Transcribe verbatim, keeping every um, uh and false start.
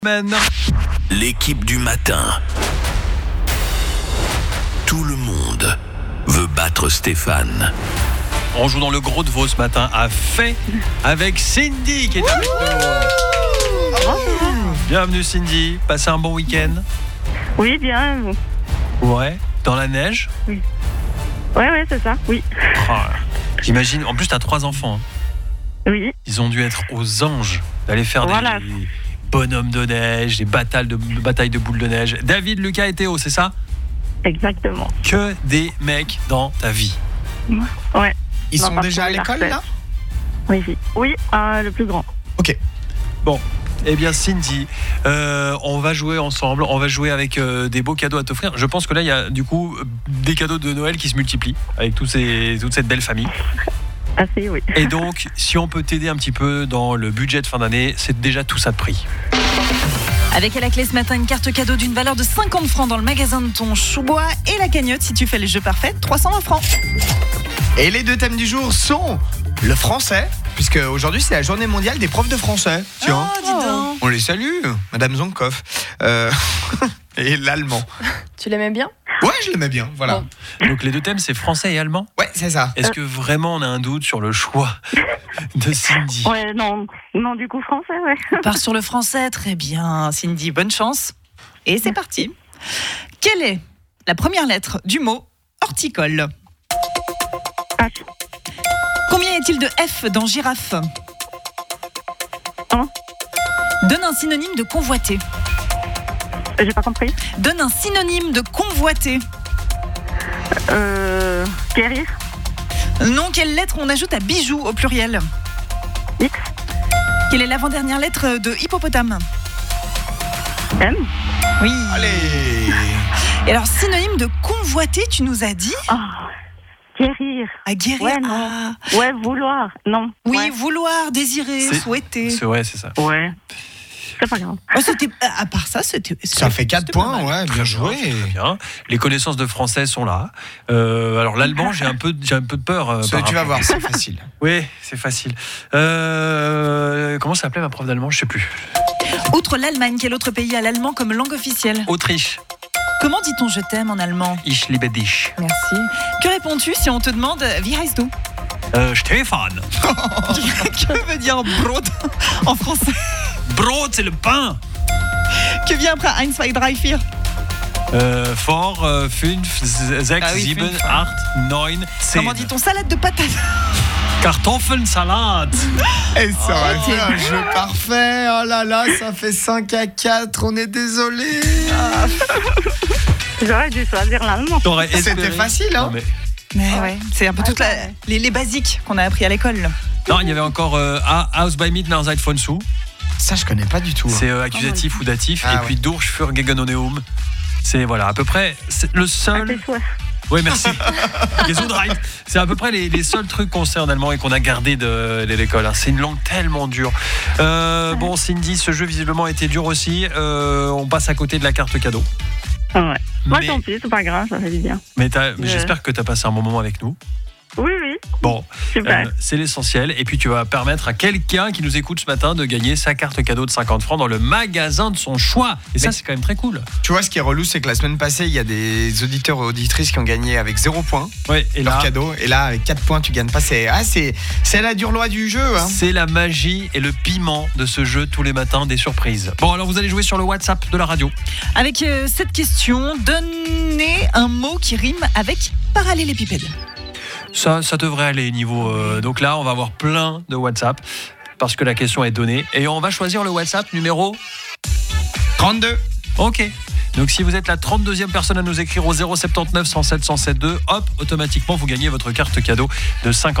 Man. L'équipe du matin. Tout le monde veut battre Stéphane. On joue dans le gros de Vaud ce matin à Fay avec Cindy qui est avec nous. Bienvenue Cindy, passez un bon week-end. Oui, bien. Ouais, dans la neige. Oui. Ouais, ouais, c'est ça, oui. Oh, j'imagine, en plus t'as trois enfants. Oui. Ils ont dû être aux anges d'aller faire Voilà. des bonhommes de neige, des batailles de, batailles de boules de neige. David, Lucas et Théo, c'est ça ? Exactement. Que des mecs dans ta vie. Ouais. Ils On sont va déjà à retrouver la l'école là ? Oui, oui. Oui, euh, le plus grand. Ok. Bon, eh bien Cindy, euh, on va jouer ensemble, on va jouer avec euh, des beaux cadeaux à t'offrir. Je pense que là, il y a du coup des cadeaux de Noël qui se multiplient avec tous ces, toute cette belle famille. Assez, oui. Et donc, si on peut t'aider un petit peu dans le budget de fin d'année, c'est déjà tout ça de prix. Avec à la clé ce matin une carte cadeau d'une valeur de cinquante francs dans le magasin de ton choix et la cagnotte si tu fais les jeux parfaits, trois cent vingt francs. Et les deux thèmes du jour sont le français, puisque aujourd'hui c'est la journée mondiale des profs de français. Tiens, Oh, dis donc. on les salue, Madame Zonkoff. Euh, et l'allemand. Tu l'aimais bien ? Ouais, je l'aimais bien, voilà. Bon. Donc les deux thèmes, c'est français et allemand. Ouais, c'est ça. Est-ce que vraiment on a un doute sur le choix de Cindy ? Ouais, non, non, du coup, français, ouais. On part sur le français, très bien. Cindy, bonne chance. Et c'est parti. Quelle est la première lettre du mot horticole ? H. Combien est-il de F dans girafe ? Un. Donne un synonyme de convoité. J'ai pas compris. Donne un synonyme de convoité. Euh. Guérir. Non, quelle lettre on ajoute à bijou au pluriel ? X. Quelle est l'avant-dernière lettre de hippopotame ? M. Oui. Allez. Et alors, synonyme de convoité, tu nous as dit ? Oh. Guérir. À guérir. Ouais, non. Ah. Ouais, vouloir. Non. Oui, Ouais. vouloir, désirer, C'est- souhaiter. C'est vrai, c'est ça. Ouais. C'est pas grave. Oh, c'était, à part ça, c'était. Ça fait quatre c'était pas points, mal. ouais, bien Très joué. très bien. Les connaissances de français sont là. Euh, alors l'allemand, j'ai un peu, j'ai un peu de peur. euh, Ça, par tu vas rapport- voir, c'est facile. Oui, c'est facile. Euh, comment s'appelait ma prof d'allemand ? Je sais plus. Outre l'Allemagne, quel autre pays a l'allemand comme langue officielle ? Autriche. Comment dit-on je t'aime en allemand ? Ich liebe dich. Merci. Que réponds-tu si on te demande Wie heißt du ? Euh, Stéphane. Que veut dire Brot en français ? Brot, c'est le pain. Que vient après un, deux, trois, quatre ? Euh, four, euh, fünf, sechs, Ah oui, sieben, fünf. acht, neun, zehn. Comment dit-on salade de patates ? Kartoffeln, salade. Et ça aurait Oh, fait t'es un jeu parfait. Oh là là, ça fait cinq à quatre, on est désolé. J'aurais dû choisir l'allemand. T'aurais espéré. C'était facile, hein. Non, mais- Mais ouais, c'est un peu toutes la- les, les basiques qu'on a appris à l'école. non, il y avait encore euh, Haus bei Midnight von Su. Ça, je connais pas du tout. C'est euh, accusatif ou datif. Ah et ouais. puis Durch für Gegenonneum. C'est voilà, à peu près c'est le Ah, seul. c'est chouette. Oui, merci. Gesundheit. C'est à peu près les, les seuls trucs qu'on sait en allemand et qu'on a gardé de, de l'école. hein. C'est une langue tellement dure. Euh, bon, Cindy, ce jeu visiblement était dur aussi. Euh, on passe à côté de la carte cadeau. Ouais. Moi, Mais, tant pis, c'est pas grave, ça fait du bien. mais, t'as- mais Ouais. j'espère que tu as passé un bon moment avec nous. Oui, oui, Bon, super. euh, c'est l'essentiel. Et puis tu vas permettre à quelqu'un qui nous écoute ce matin de gagner sa carte cadeau de cinquante francs dans le magasin de son choix. Et ça, Mais- c'est quand même très cool. Tu vois, ce qui est relou, c'est que la semaine passée, il y a des auditeurs et auditrices qui ont gagné avec zéro point Ouais, et leur là, cadeau. Et là, avec quatre points, tu gagnes pas. C'est, ah, c'est, c'est la dure loi du jeu. Hein. c'est la magie et le piment de ce jeu tous les matins, des surprises. Bon, alors vous allez jouer sur le WhatsApp de la radio. Avec euh, cette question, donnez un mot qui rime avec parallélépipède. Ça, ça devrait aller niveau. euh, donc là, on va avoir plein de WhatsApp parce que la question est donnée. Et on va choisir le WhatsApp numéro. trente-deux. Ok. Donc si vous êtes la trente-deuxième personne à nous écrire au zéro sept neuf cent sept cent sept deux, hop, automatiquement vous gagnez votre carte cadeau de cinquante.